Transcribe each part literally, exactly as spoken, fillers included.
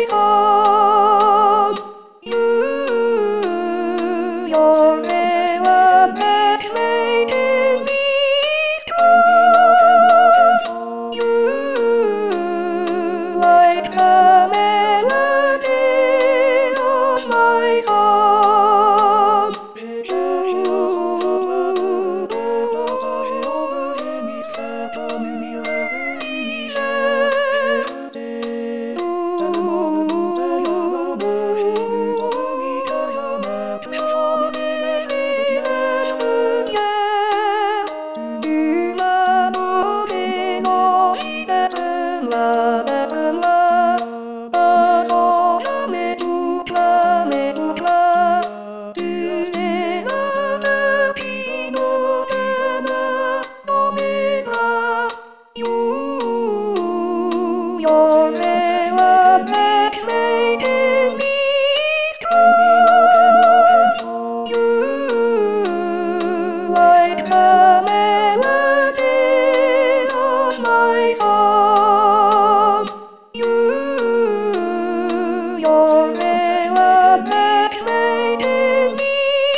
song. You, your melodies making me strong. You, like the melody of my song. Your melodies making me strong. You, like the melody of my song. You, your melodies making me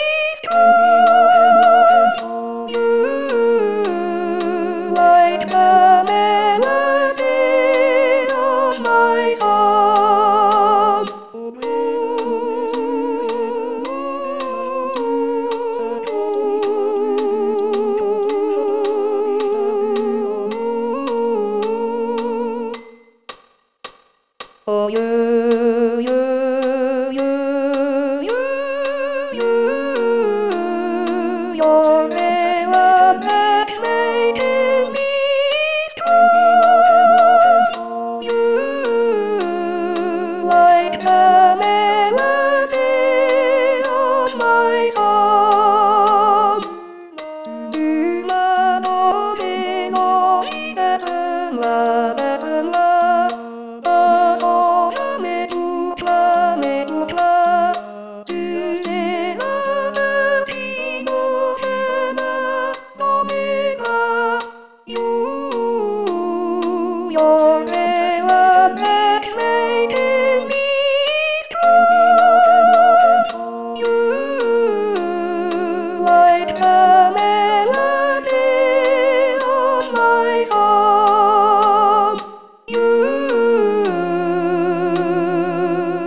strong. You, like the melody of my song. Oh, you, you, you, you, you, your melodies making me strong. You, like the melody of my song. Du m'as donné l'envie d'être là, d'être là. Mais toute là, mais toute là. Tu es là depuis nos jeunes, dans mes bras. You, your melodies making me strong. You, like the